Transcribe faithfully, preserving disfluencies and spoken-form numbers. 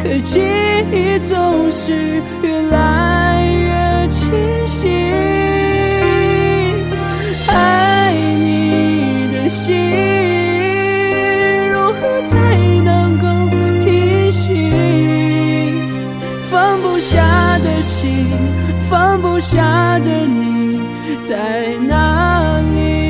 对记忆总是越来越清晰。爱你的心如何才能够提醒？放不下的心，放不下的你在哪里？